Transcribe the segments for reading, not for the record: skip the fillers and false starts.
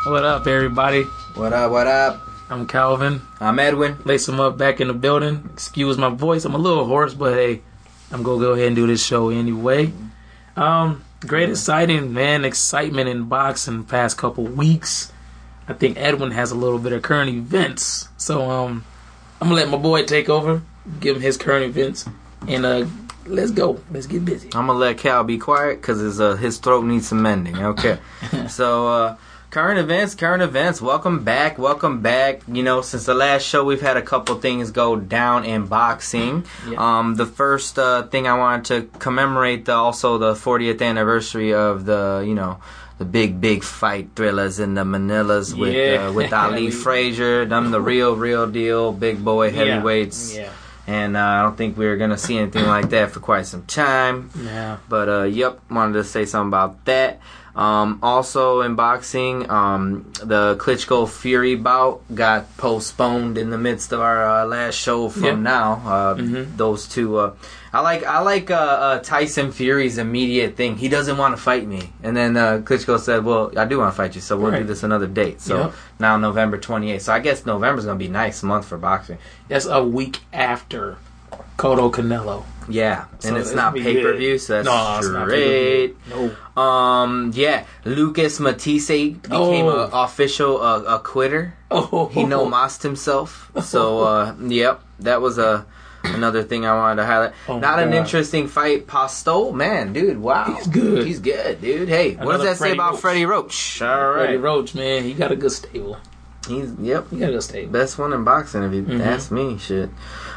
What up, everybody? What up, what up? I'm Calvin. I'm Edwin. Lace him up back in the building. Excuse my voice. I'm a little hoarse, but hey, I'm going to go ahead and do this show anyway. Great exciting, man. Excitement in boxing the past couple weeks. I think Edwin has a little bit of current events. So, I'm going to let my boy take over, give him his current events, and let's go. Let's get busy. I'm going to let Cal be quiet because his throat needs some mending. Okay. So, current events. Welcome back. You know, since the last show, we've had a couple things go down in boxing. Yeah. The first thing I wanted to commemorate also the 40th anniversary of the big fight thrillers in the Manilas with Ali Frazier. Them the real deal, big boy heavyweights. Yeah. And I don't think we're going to see anything like that for quite some time. Yeah. But, wanted to say something about that. Also in boxing, the Klitschko Fury bout got postponed in the midst of our last show from now. Those two, I like Tyson Fury's immediate thing. He doesn't want to fight me, and then Klitschko said, "Well, I do want to fight you, so we'll do this another date." So now November 28th. So I guess November's gonna be a nice month for boxing. That's a week after Cotto Canelo. Yeah, and it's not pay-per-view, so that's great. No. Lucas Matisse became an official a quitter. He no-mossed himself. So, that was another thing I wanted to highlight. An interesting fight. Postol, man, dude, wow. He's good, dude. Hey, what does that say about Freddie Roach? All right. Freddie Roach, man, he got a good stable. He got a good stable. Best one in boxing, if you ask me, shit.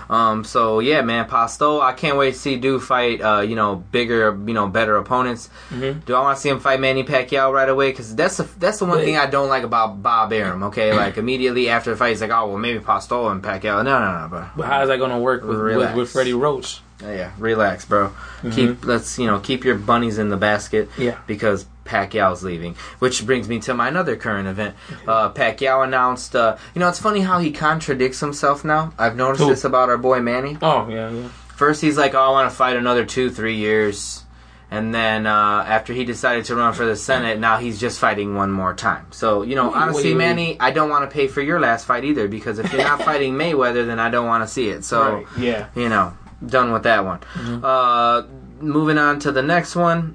Postol, I can't wait to see dude fight, bigger, better opponents. Do I want to see him fight Manny Pacquiao right away? Because that's the one thing I don't like about Bob Arum, okay? Like, immediately after the fight, he's like, oh, well, maybe Postol and Pacquiao. No, bro. But how is that going to work with Freddie Roach? Yeah, relax, bro. Keep your bunnies in the basket. Yeah. Because Pacquiao's leaving, which brings me to my another current event. Pacquiao announced. It's funny how he contradicts himself now. I've noticed this about our boy Manny. Oh yeah. First he's like, "Oh, I want to fight another 2-3 years," and then after he decided to run for the Senate, now he's just fighting one more time. So honestly, Manny, I don't want to pay for your last fight either, because if you're not fighting Mayweather, then I don't want to see it. So done with that one. Moving on to the next one.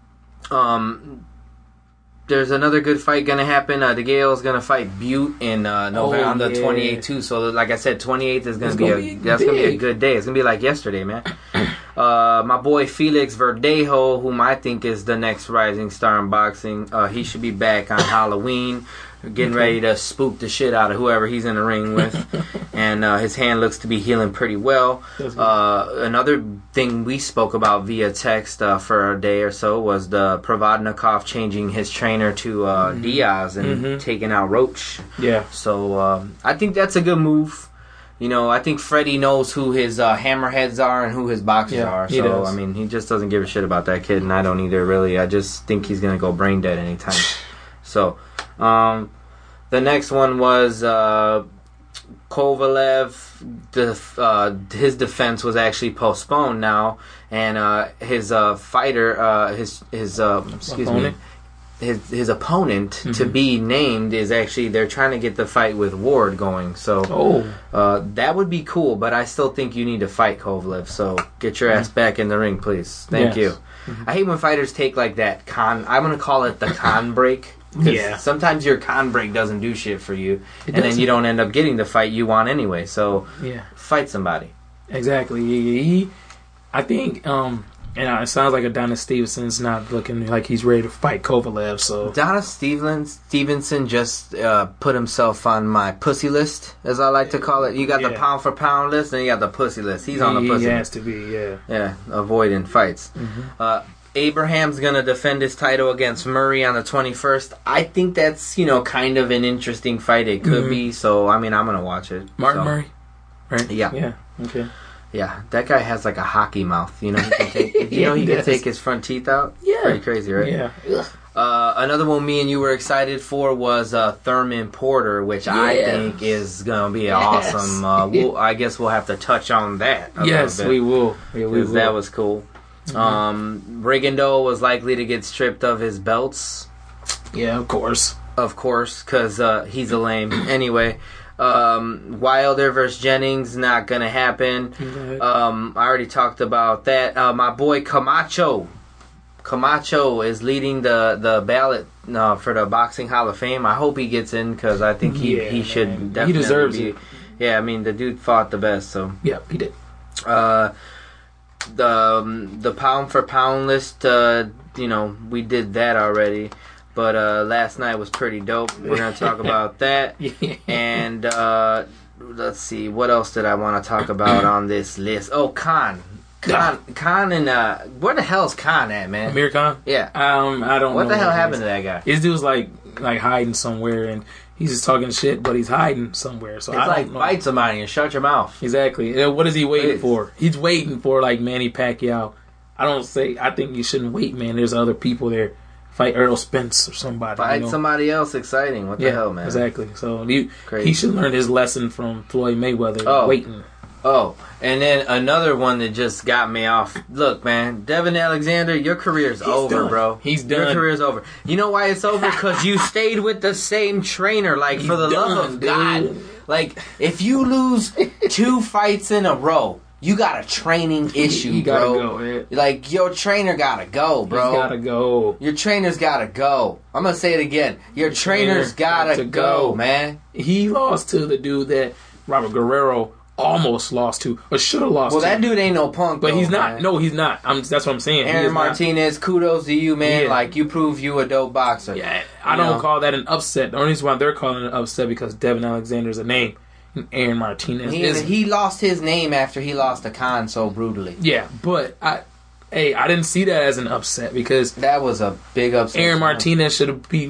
There's another good fight going to happen. DeGale's going to fight Butte in November on the 28th too. So like I said, 28th is going to be a good day. It's going to be like yesterday, man. My boy Felix Verdejo, whom I think is the next rising star in boxing, he should be back on Halloween, getting ready to spook the shit out of whoever he's in the ring with. And his hand looks to be healing pretty well. Another thing we spoke about via text for a day or so was the Provodnikov changing his trainer to Diaz and taking out Roach. Yeah. So I think that's a good move. I think Freddie knows who his hammerheads are and who his boxers are. So, does. I mean, he just doesn't give a shit about that kid, and I don't either, really. I just think he's going to go brain dead anytime. So, the next one was Kovalev. His defense was actually postponed now, and his fighter, his opponent to be named is actually, they're trying to get the fight with Ward going. So that would be cool, but I still think you need to fight Kovalev. So get your ass back in the ring, please. Thank you. I hate when fighters take like that I'm going to call it the con break. Yeah. Sometimes your con break doesn't do shit for you, and then you don't end up getting the fight you want anyway. So fight somebody. Exactly. I think, it sounds like Adonis Stevenson's not looking like he's ready to fight Kovalev. So Adonis Stevenson just put himself on my pussy list, as I like to call it. You got the pound for pound list, and you got the pussy list. He's on the pussy list. He has to be, Yeah, avoiding fights. Abraham's going to defend his title against Murray on the 21st. I think that's, kind of an interesting fight. It could be. So, I mean, I'm going to watch it. Martin Murray? Right? Yeah. Yeah. Okay. Yeah. That guy has like a hockey mouth. He can take, he can take his front teeth out? Yeah. Pretty crazy, right? Yeah. Another one me and you were excited for was Thurman Porter, which I think is going to be awesome. I guess we'll have to touch on that a little bit. We will. Because that was cool. Rigondeaux was likely to get stripped of his belts. Yeah, of course. of course, because he's a lame. Anyway, Wilder versus Jennings, not going to happen. I already talked about that. My boy Camacho is leading the ballot for the Boxing Hall of Fame. I hope he gets in because I think he should definitely. He deserves it. Yeah, I mean, the dude fought the best, so. Yeah, he did. The pound for pound list, we did that already. But last night was pretty dope. We're going to talk about that. And let's see, what else did I want to talk about on this list? Oh, Khan and where the hell's Khan at, man? Amir Khan? Yeah. I don't know. What the hell happened to that guy? This dude's like hiding somewhere, and he's just talking shit, but he's hiding somewhere. So I don't know. Fight somebody and shut your mouth. Exactly. And what is he waiting for? He's waiting for Manny Pacquiao. I think you shouldn't wait, man. There's other people there. Fight Errol Spence or somebody. Fight somebody else exciting. What the hell, man? Exactly. So he should learn his lesson from Floyd Mayweather. Waiting. Oh, and then another one that just got me off. Look, man, Devin Alexander, your career's over, done. bro. He's done. Your career's over. You know why it's over? Because you stayed with the same trainer. For the love of God. If you lose 2 fights in a row, you got a training issue, you gotta go, man. Your trainer gotta go, bro. He's gotta go. Your trainer's gotta go. I'm gonna say it again. Your trainer's gotta go, man. He lost to the dude that Robert Guerrero almost lost to, or should have lost to. Well, that dude ain't no punk, but he's not. Man. No, he's not. That's what I'm saying. Aaron Martinez, kudos to you, man. Yeah. You prove you a dope boxer. Yeah, I don't call that an upset. The only reason why they're calling it an upset because Devin Alexander's a name. Aaron Martinez he lost his name after he lost to Khan so brutally. Yeah, but I didn't see that as an upset because that was a big upset. Aaron Martinez should have beat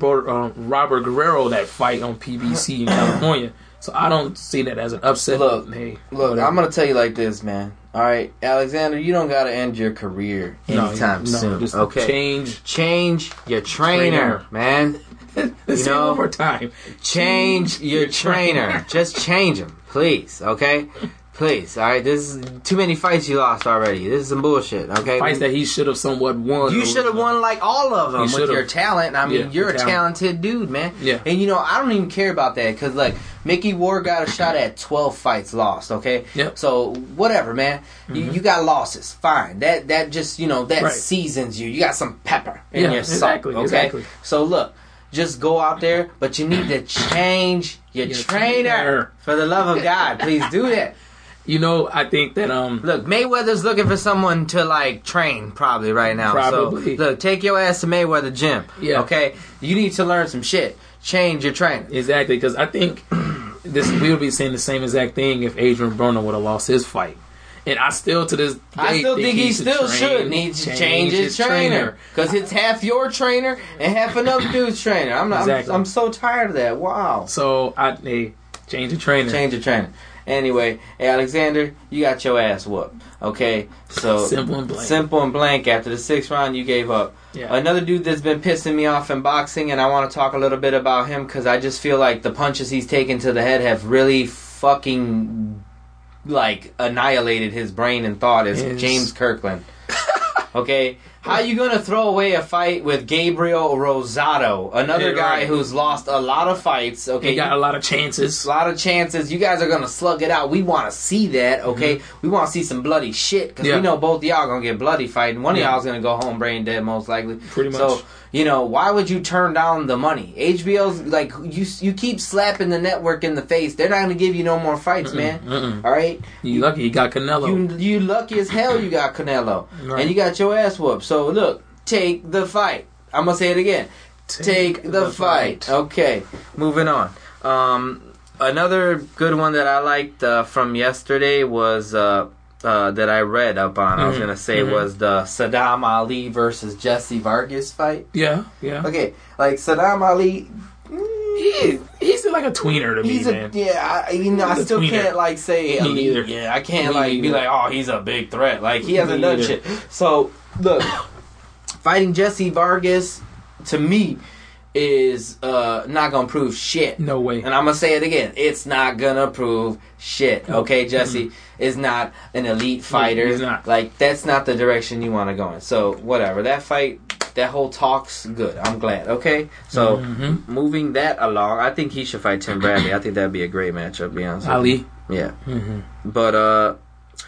Robert Guerrero that fight on PBC in California. So I don't see that as an upset. Look, I'm gonna tell you like this, man. All right, Alexander, you don't gotta end your career anytime soon. Just okay, change your trainer. Man. Let's say it one more time. Change your trainer. Just change him, please. Okay, please. All right. This is too many fights you lost already. This is some bullshit. Okay, fights that he should have somewhat won. You should have won all of them with your talent. I mean, you're a talented dude, man. Yeah. And I don't even care about that because Mickey Ward got a shot at 12 fights lost. Okay. Yep. So whatever, man. Mm-hmm. You got losses. Fine. That just that seasons you. You got some pepper in your salt. Okay. Exactly. So look. Just go out there, but you need to change your trainer. For the love of God, please do that. I think that look, Mayweather's looking for someone to train probably right now. Probably. So look, take your ass to Mayweather gym. Yeah. Okay. You need to learn some shit. Change your trainer. Exactly, because I think we would be saying the same exact thing if Adrian Broner would have lost his fight. And I still, to this day, I still think he should need to change his trainer. Because it's half your trainer and half another dude's trainer. I'm so tired of that. Wow. So, change your trainer. Change your trainer. Anyway, Alexander, you got your ass whooped. Okay? So simple and blank. Simple and blank. After the 6th round, you gave up. Yeah. Another dude that's been pissing me off in boxing, and I want to talk a little bit about him because I just feel like the punches he's taken to the head have really fucking annihilated his brain and thought is James Kirkland. Okay? How you gonna throw away a fight with Gabriel Rosado, another guy who's lost a lot of fights? Okay, he got a lot of chances. A lot of chances. You guys are gonna slug it out. We want to see that. Okay, we want to see some bloody shit because we know both of y'all gonna get bloody fighting. One of y'all's gonna go home brain dead most likely. Pretty much. So why would you turn down the money? HBO's you keep slapping the network in the face. They're not gonna give you no more fights, man. All right. You lucky you got Canelo. You lucky as hell you got Canelo, and you got your ass whooped. So look, take the fight. I'm gonna say it again. Take the fight. Okay, moving on. Another good one that I liked from yesterday was that I read up on. I was gonna say was the Saddam Ali versus Jesse Vargas fight. Yeah. Okay, Saddam Ali. He's like a tweener to me, man. I still can't say me neither. Yeah, I can't be oh, he's a big threat. He hasn't done shit. So look, fighting Jesse Vargas to me is not gonna prove shit. No way. And I'm gonna say it again. It's not gonna prove shit. Okay, Jesse is not an elite fighter. He's not. That's not the direction you want to go in. So whatever. That fight that whole talk's good. I'm glad. Okay, so moving that along, I think he should fight Tim Bradley. I think that'd be a great matchup. To be honest, Ali. Yeah. But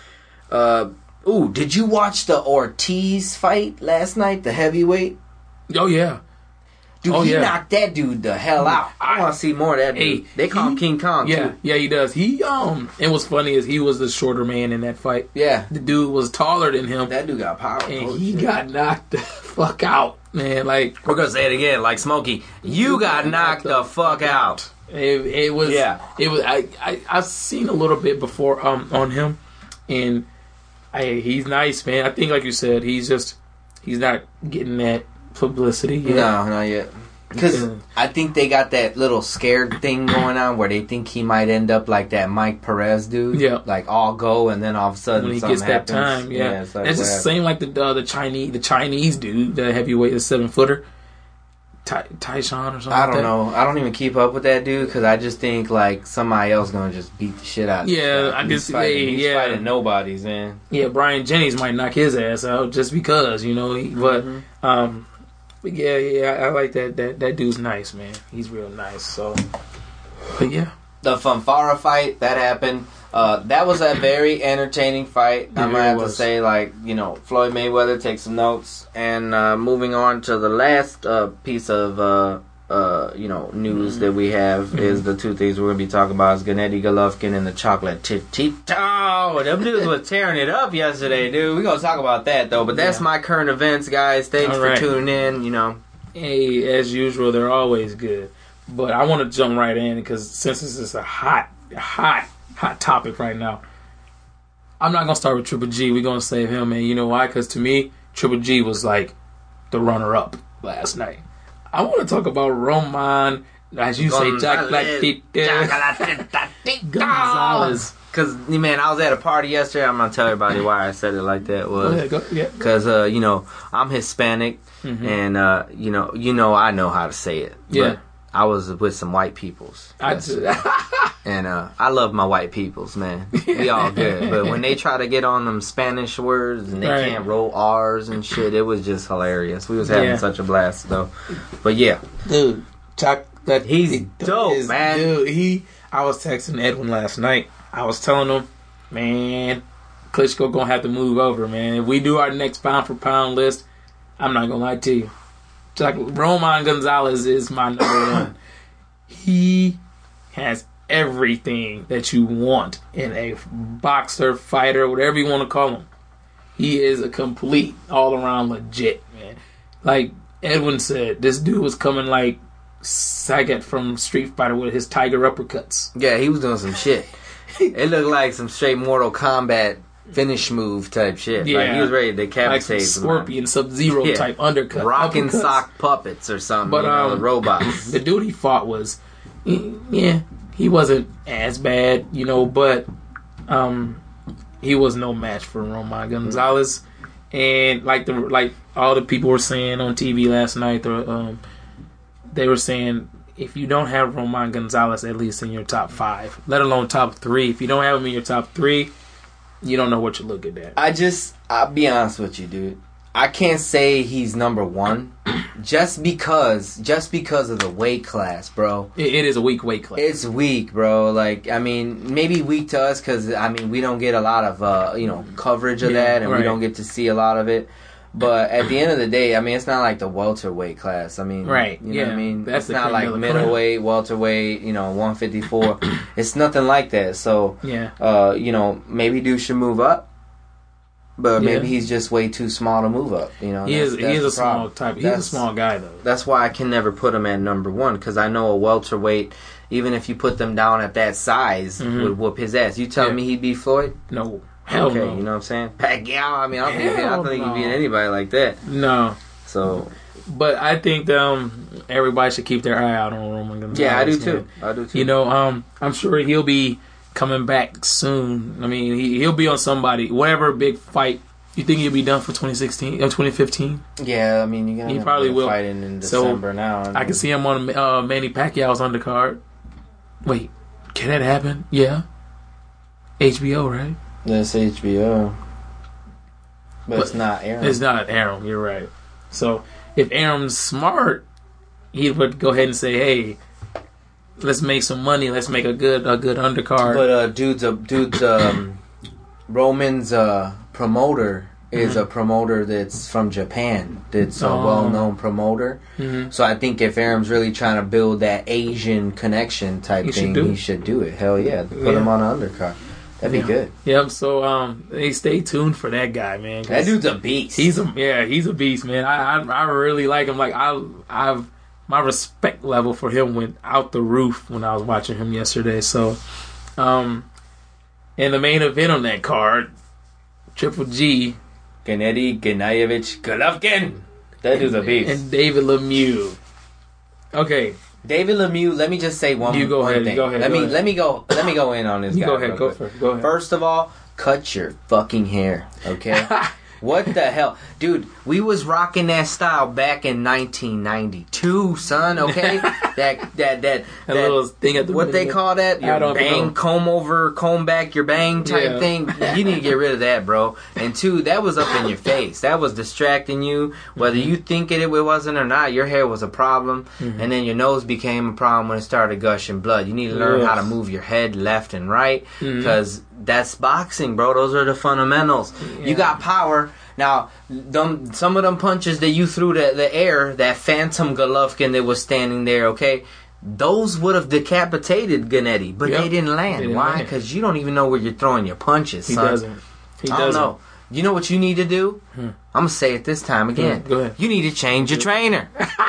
did you watch the Ortiz fight last night? The heavyweight. Oh yeah. Dude, he knocked that dude the hell out. I want to see more of that dude. They call him King Kong, too. Yeah, he does. And what's funny is he was the shorter man in that fight. Yeah. The dude was taller than him. That dude got power. And he got knocked the fuck out, man. Like, we're going to say it again, like Smokey. You got knocked the fuck out. It was. I've seen a little bit before on him, and he's nice, man. I think, like you said, he's not getting that publicity yet. No, not yet. Because I think they got that little scared thing going on where they think he might end up like that Mike Perez dude. Yeah. Like all go and then all of a sudden when he something gets that happens. time, yeah. It's like, just the same like the Chinese dude, the heavyweight, the 7-footer. Tyshawn or something. I don't know. I don't even keep up with that dude because I just think like somebody else gonna just beat the shit out of him. Yeah, I guess he's fighting nobodies, man. Yeah, Brian Jennings might knock his ass out just because, but I like that dude's nice, man. He's real nice. So, but yeah, the Fanfara fight that happened. That was a very entertaining fight. I'm gonna have to say, like, Floyd Mayweather, take some notes. And moving on to the last piece of news that we have is the two things we're gonna be talking about is Gennady Golovkin and the Chocolate Tito. Them dudes were tearing it up yesterday, dude. We're gonna talk about that though. But that's my current events, guys. Thanks for tuning in. Hey, as usual, they're always good. But I want to jump right in because since this is a hot topic right now, I'm not gonna start with Triple G. We're gonna save him, and you know why? Because to me, Triple G was like the runner-up last night. I want to talk about Roman, as you say, Gonzalez. Because, man, I was at a party yesterday. I'm going to tell everybody why I said it like that. Because, I'm Hispanic, and, I know how to say it. Yeah. I was with some white peoples. And I love my white peoples, man. We all good. But when they try to get on them Spanish words and they can't roll R's and shit, it was just hilarious. We was having such a blast, though. But yeah. Dude, he's dope, man. Dude, I was texting Edwin last night. I was telling him, man, Klitschko gonna have to move over, man. If we do our next pound for pound list, I'm not gonna lie to you. Roman Gonzalez is my number one. He has everything that you want in a boxer, fighter, whatever you want to call him. He is a complete, all-around legit, man. Like Edwin said, this dude was coming like Sagat from Street Fighter with his tiger uppercuts. Yeah, he was doing some shit. It looked like some straight Mortal Kombat finish move type shit. Yeah. Like he was ready to decapitate like some Scorpion Sub-Zero type undercut. Rockin' sock puppets or something. But robots. The dude he fought was, he wasn't as bad, but he was no match for Roman Gonzalez. And like all the people were saying on TV last night, they were saying if you don't have Roman Gonzalez at least in your top 5, let alone top 3, if you don't have him in your top 3, you don't know what you're looking at. I'll be honest with you, dude. I can't say he's number 1 just because of the weight class, bro. It is a weak weight class. It's weak, bro. Like, I mean, maybe weak to us because, I mean, we don't get a lot of, coverage of that and we don't get to see a lot of it. But at the end of the day, I mean, it's not like the welterweight class. I mean, you know what I mean? It's not like middleweight, welterweight, 154. It's nothing like that. So, maybe dude should move up. But maybe he's just way too small to move up. He is a small type. He's a small guy, though. That's why I can never put him at number 1, because I know a welterweight, even if you put them down at that size, would whoop his ass. You telling me he'd beat Floyd? No. Hell no. You know what I'm saying? Pacquiao, I mean, I don't think he'd beat anybody like that. No. So... But I think everybody should keep their eye out on Roman Gonzalez. Yeah, I do too. I'm sure he'll be coming back soon. I mean, he'll be on somebody, whatever big fight. You think he'll be done for 2016 or 2015? Yeah, I mean, he probably will. Fighting in December now. I can see him on Manny Pacquiao's undercard. Wait, can that happen? Yeah. HBO, right? That's HBO. But it's not Aaron. It's not Aaron, you're right. So, if Aram's smart, he would go ahead and say, "Hey, let's make some money. Let's make a good undercard." But Roman's promoter is a promoter that's from Japan. That's a well-known promoter. Mm-hmm. So I think if Aram's really trying to build that Asian connection type thing, he should do it. Hell yeah, put him on an undercard. That'd be good. Yep. So hey, stay tuned for that guy, man. That dude's a beast. He's a beast, man. I really like him. Like I've my respect level for him went out the roof when I was watching him yesterday. So, in the main event on that card, Triple G, Gennady Gennadievich Golovkin. That dude's a beast. And David Lemieux. Okay. David Lemieux, let me just say one thing. Go ahead. Let me go in on this guy. Go ahead. Go ahead. First of all, cut your fucking hair, okay? What the hell? Dude, we was rocking that style back in 1992, son, okay? that little thing at the what they call that? Your bang, comb back your bang type thing. You need to get rid of that, bro. And two, that was up in your face. That was distracting you. Whether you think it wasn't or not, your hair was a problem. Mm-hmm. And then your nose became a problem when it started gushing blood. You need to learn how to move your head left and right because that's boxing, bro. Those are the fundamentals. Yeah. You got power. Now, some of them punches that you threw the air, that Phantom Golovkin that was standing there, okay, those would have decapitated Gennady, but they didn't land. Why? Because you don't even know where you're throwing your punches, son. He doesn't. I don't know. You know what you need to do? I'm going to say it this time again. Go ahead. You need to change your trainer.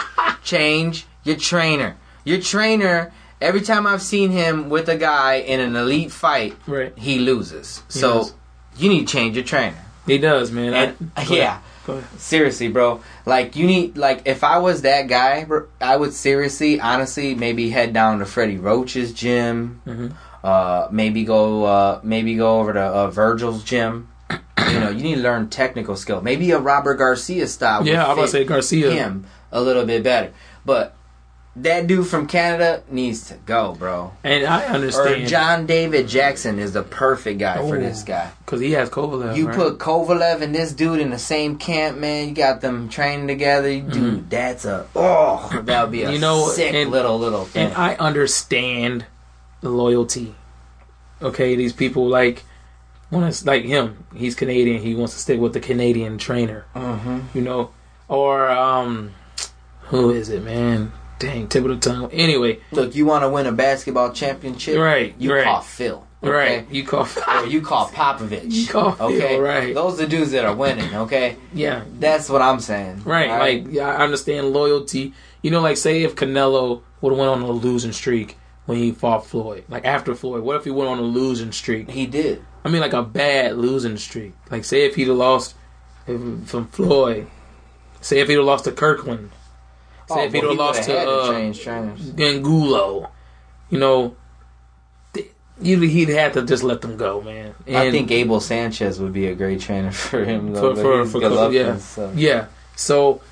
Change your trainer. Your trainer, every time I've seen him with a guy in an elite fight, he loses. So you need to change your trainer. He does, man. Go ahead. Seriously, bro. Like, you need, like, if I was that guy, I would seriously, honestly, maybe head down to Freddie Roach's gym. Mm-hmm. Maybe go over to Virgil's gym. You know, you need to learn technical skill. Maybe a Robert Garcia style. Yeah, I was about to say Garcia. Him a little bit better. But that dude from Canada needs to go, bro. And I understand. Or John David Jackson is the perfect guy for this guy. Because he has Kovalev, You put Kovalev and this dude in the same camp, man. You got them training together. Dude, that's that would be a sick little thing. And I understand the loyalty. Okay, these people like him. He's Canadian. He wants to stick with the Canadian trainer. Mm-hmm. You know? Or, who is it, man? Dang, tip of the tongue. Anyway. Look, you want to win a basketball championship? Right. You call Phil. Okay? Right. You call Phil. Or you call Popovich. You call Phil, okay? Right. Those are the dudes that are winning, okay? Yeah. That's what I'm saying. Right. Like, I understand loyalty. You know, like, say if Canelo would have went on a losing streak when he fought Floyd. Like, after Floyd. What if he went on a losing streak? He did. I mean, like, a bad losing streak. Like, say if he'd have lost from Floyd. Say if he'd have lost to Kirkland. Say if he'd have lost to Gangulo, you know, he'd have to just let them go, man. And I think Abel Sanchez would be a great trainer for him, though. Yeah. So,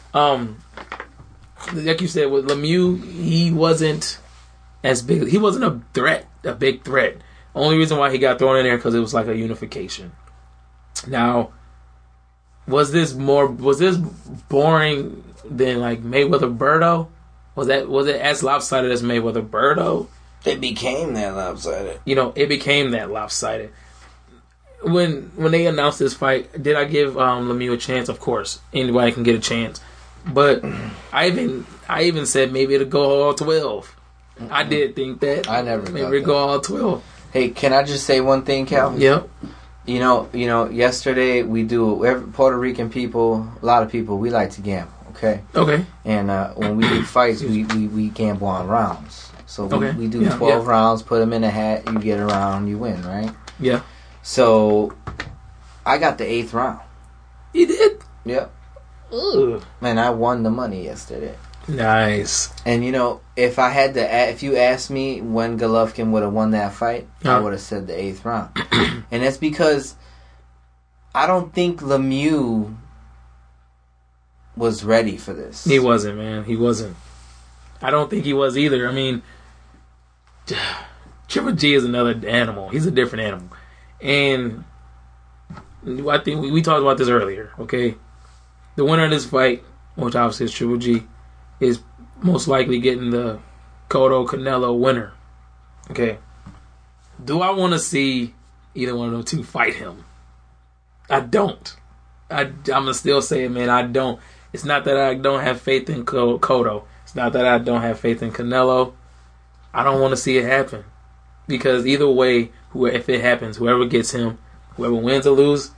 like you said, with Lemieux, he wasn't as big. He wasn't a big threat. Only reason why he got thrown in there because it was like a unification. Now, was this boring than like Mayweather Berto? Was it as lopsided as Mayweather Berto? It became that lopsided. You know, it became that lopsided. When they announced this fight, did I give Lemieux a chance? Of course, anybody can get a chance. But I even said maybe it'll go all 12. Mm-hmm. I did think that. I never maybe it'll go all 12. Hey, can I just say one thing, Calvin? Yep. You know. Yesterday Puerto Rican people, a lot of people, we like to gamble. Okay. And when we do fights, we gamble on rounds. So we do 12 rounds, put them in a hat, you get a round, you win, right? Yeah. So I got the 8th round. You did? Yep. Ugh. Man, I won the money yesterday. Nice. And you know, if you asked me when Golovkin would have won that fight, I would have said the 8th round. And that's because I don't think Lemieux was ready for this. He wasn't, man. He wasn't. I don't think he was either. I mean, Triple G is another animal. He's a different animal. And I think we talked about this earlier, okay? The winner of this fight which obviously is Triple G, is most likely getting the Cotto Canelo winner. Okay. Do I want to see either one of them two fight him? I don't. I'm going to still say it, man. I don't. It's not that I don't have faith in Cotto. It's not that I don't have faith in Canelo. I don't want to see it happen. Because either way, if it happens, whoever gets him, whoever wins or loses,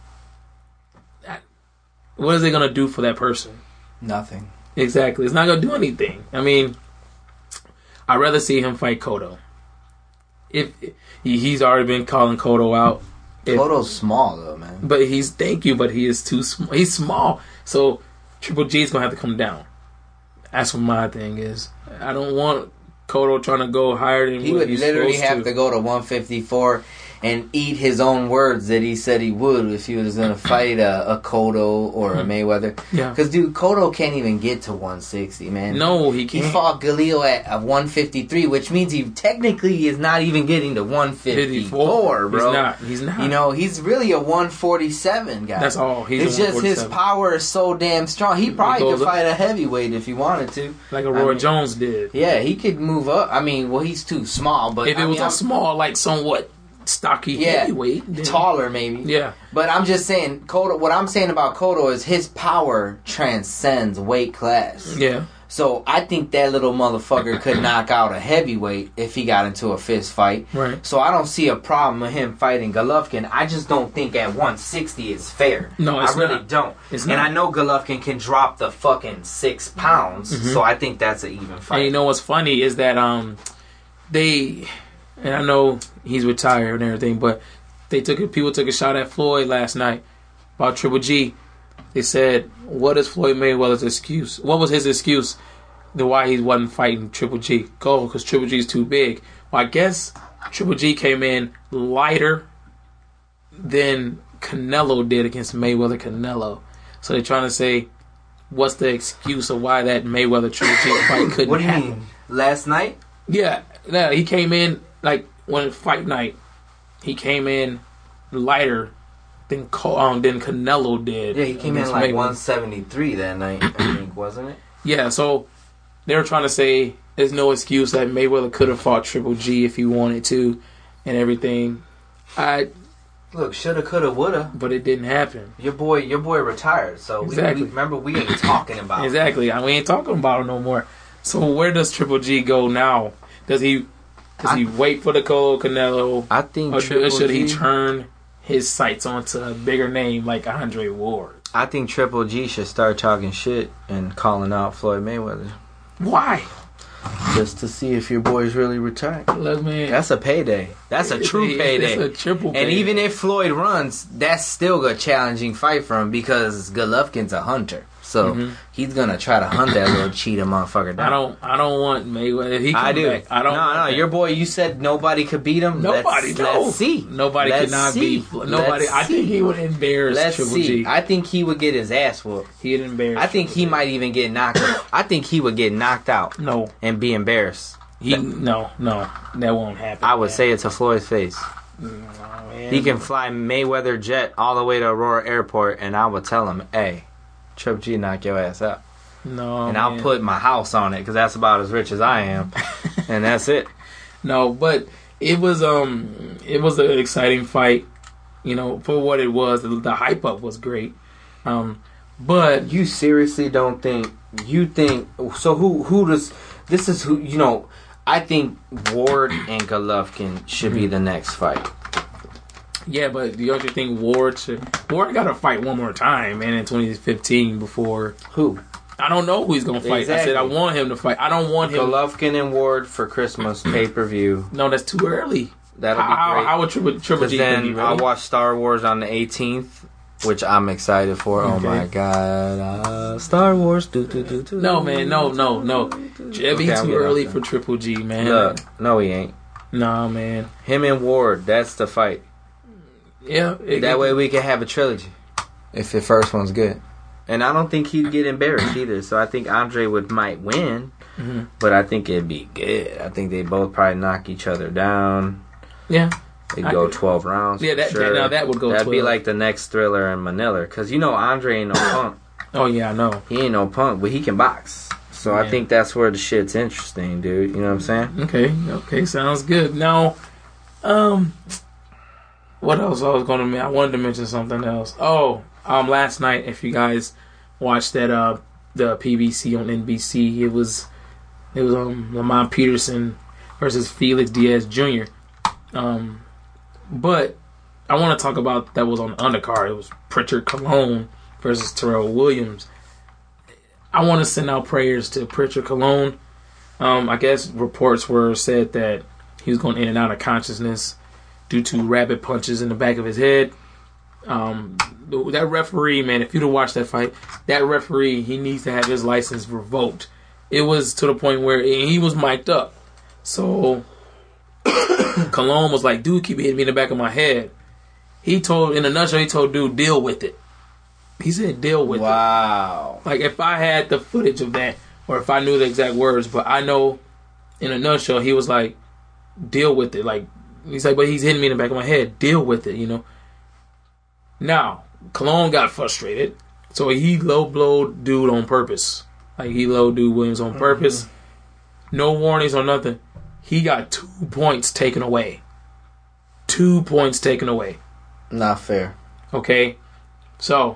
what is it going to do for that person? Nothing. Exactly. It's not going to do anything. I mean, I'd rather see him fight Cotto. If he's already been calling Cotto out. Cotto's small, though, man. But he is too small. He's small. So Triple G's going to have to come down. That's what my thing is. I don't want Cotto trying to go higher than he what would he's literally supposed have to go to 154 and eat his own words that he said he would if he was going to fight a Cotto or a Mayweather. Yeah. Because, dude, Cotto can't even get to 160, man. No, he can't. He fought Galileo at 153, which means he technically is not even getting to 154, bro. He's not. You know, he's really a 147 guy. That's all. It's just his power is so damn strong. He probably could fight a heavyweight if he wanted to. Like a Roy Jones did. Yeah, he could move up. I mean, well, he's too small, but if it was a small, like somewhat stocky heavyweight, then, taller maybe. Yeah, but I'm just saying, Cotto. What I'm saying about Cotto is his power transcends weight class. Yeah. So I think that little motherfucker could knock out a heavyweight if he got into a fist fight. Right. So I don't see a problem with him fighting Golovkin. I just don't think at 160 is fair. No, I really don't. It's and not. I know Golovkin can drop the fucking 6 pounds. Mm-hmm. So I think that's an even fight. And you know what's funny is that and I know he's retired and everything, but people took a shot at Floyd last night about Triple G. They said, what is Floyd Mayweather's excuse? What was his excuse to why he wasn't fighting Triple G? Oh, because Triple G is too big. Well, I guess Triple G came in lighter than Canelo did against Mayweather-Canelo. So they're trying to say, what's the excuse of why that Mayweather-Triple G fight couldn't happen? What do you mean? Last night? Yeah, he came in, like, when fight night, he came in lighter than Canelo did. Yeah, he came in like 173 that night, I think, wasn't it? Yeah, so they were trying to say there's no excuse that Mayweather could have fought Triple G if he wanted to and everything. Look, shoulda, coulda, woulda. But it didn't happen. Your boy retired, so exactly. we ain't talking about him. Exactly. We ain't talking about him no more. So where does Triple G go now? Does he wait for the Canelo? I think or should he turn his sights onto a bigger name like Andre Ward? I think Triple G should start talking shit and calling out Floyd Mayweather. Why? Just to see if your boy's really retired. Look, man, that's a payday. That's a true payday. It's a triple payday. And even if Floyd runs, that's still a challenging fight for him because Golovkin's a hunter. So he's gonna try to hunt that little cheetah motherfucker down. I don't want Mayweather. If he comes back, I don't. No. Your boy, you said nobody could beat him. Nobody. Let's see. Nobody could not beat. Nobody. I think he would embarrass Triple G. I think he would get his ass whooped. He'd embarrass. I think he might even get knocked out. I think he would get knocked out. No. And be embarrassed. No, that won't happen. I would say it to Floyd's face. Man. He can fly Mayweather jet all the way to Aurora Airport, and I would tell him, "Hey, Triple G knock your ass out." No, and I'll put my house on it because that's about as rich as I am, and that's it. No, but it was an exciting fight, for what it was. The hype up was great, but you seriously don't think so? Who does this is who I think Ward and Golovkin should be the next fight. Yeah, but do you actually think Ward got to fight one more time, man, in 2015 before... Who? I don't know who he's going to fight. Exactly. I said I want him to fight. I don't want him... Golovkin and Ward for Christmas pay-per-view. No, that's too early. That'll be great. How would Triple G then be ready? I'll watch Star Wars on the 18th, which I'm excited for. Okay. Oh, my God. Star Wars. No, man. No. It'd be too early for Triple G, man. Look, no, he ain't. No, man. Him and Ward, that's the fight. Yeah. That way we can have a trilogy. If the first one's good. And I don't think he'd get embarrassed either. So I think Andre might win. Mm-hmm. But I think it'd be good. I think they both probably knock each other down. Yeah. They'd go 12 rounds. Yeah, that would go 12. That'd be like the next Thriller and Manila. Because Andre ain't no punk. Oh yeah, I know. He ain't no punk, but he can box. So I think that's where the shit's interesting, dude. You know what I'm saying? Okay, sounds good. Now, what else I was going to? I wanted to mention something else. Oh, last night, if you guys watched that, the PBC on NBC, it was Lamont Peterson versus Felix Diaz Jr. But I want to talk about that was on the undercard. It was Pritchard Colon versus Terrell Williams. I want to send out prayers to Pritchard Colon. I guess reports were said that he was going in and out of consciousness due to rapid punches in the back of his head. That referee, man, if you'd have watched that fight, that referee, he needs to have his license revoked. It was to the point where he was mic'd up. So Colon was like, dude, keep hitting me in the back of my head. In a nutshell, he told dude, deal with it. He said, deal with it. Wow. Like, if I had the footage of that, or if I knew the exact words, but I know, in a nutshell, he was like, deal with it. Like, he's like, but he's hitting me in the back of my head. Deal with it, you know. Now, Colon got frustrated, so he low-blowed dude on purpose. Like, he low dude Williams on purpose. No warnings or nothing. He got 2 points taken away. 2 points taken away. Not fair. Okay, so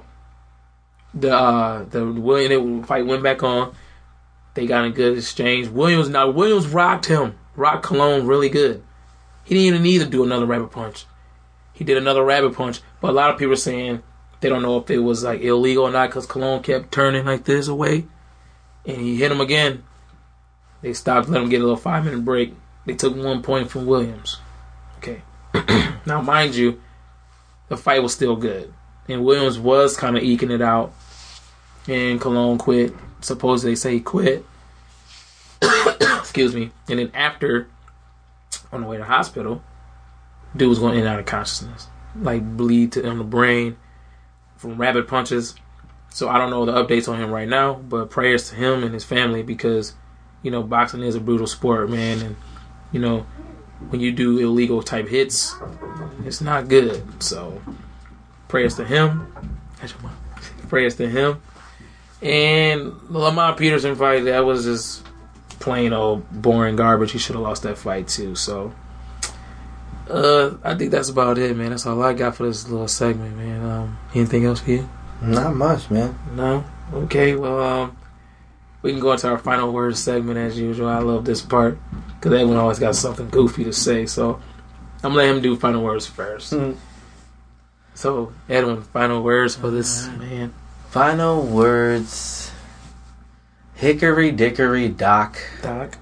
the fight went back on. They got in a good exchange. Williams rocked Colon really good. He didn't even need to do another rabbit punch. He did another rabbit punch, but a lot of people are saying they don't know if it was like illegal or not because Colon kept turning like this away, and he hit him again. They stopped, let him get a little 5-minute break. They took 1 point from Williams. Okay, now mind you, the fight was still good, and Williams was kind of eking it out, and Colon quit. Supposedly they say he quit. Excuse me. And then after, on the way to the hospital, dude was going in and out of consciousness, like bleed on the brain from rabbit punches. So I don't know the updates on him right now, but prayers to him and his family because, you know, boxing is a brutal sport, man, and you know, when you do illegal type hits, it's not good. So prayers to him. Prayers to him. And the Lamont Peterson fight, that was just plain old boring garbage. He should have lost that fight too. So I think that's about it, man. That's all I got for this little segment, man. Anything else for you? Not much, man. No? Okay, well, we can go into our final words segment as usual. I love this part because everyone always got something goofy to say. So I'm going to let him do final words first. So, Edwin, final words for this man. Final words. Hickory dickory dock. Doc.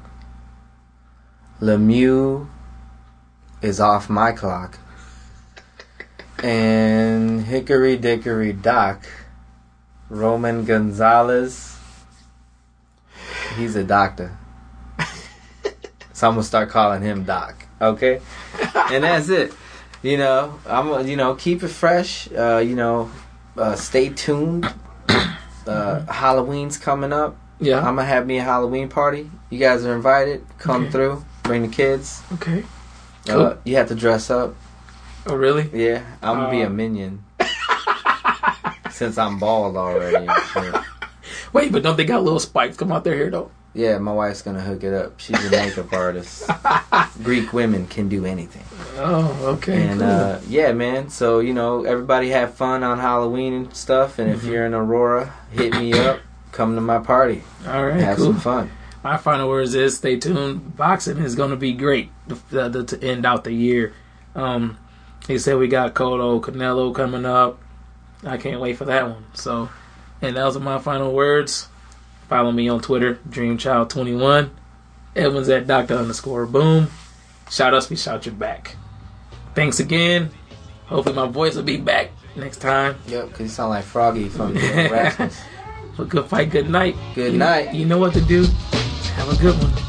Lemieux is off my clock. And hickory dickory dock. Roman Gonzalez. He's a doctor. So I'm gonna start calling him Doc. Okay? And that's it. You know, keep it fresh. Stay tuned. Halloween's coming up. Yeah. I'm gonna have me a Halloween party. You guys are invited. Come through. Bring the kids. Okay. Cool. You have to dress up. Oh, really? Yeah. I'm gonna be a minion. Since I'm bald already. Wait, but don't they got little spikes come out their hair though? Yeah, my wife's gonna hook it up. She's a makeup artist. Greek women can do anything. Oh, okay. And cool. Yeah, man. So everybody have fun on Halloween and stuff. And if you're in Aurora, hit me up. Come to my party. All right, have some fun. My final words is stay tuned. Boxing is gonna be great to end out the year. He said we got Canelo coming up. I can't wait for that one. So, and those are my final words. Follow me on Twitter, DreamChild21. Edwin's at Dr_Boom. Shout us, we shout you back. Thanks again. Hopefully my voice will be back next time. Yep, because you sound like Froggy from Rasmus. But good fight, good night. Good night. You know what to do. Have a good one.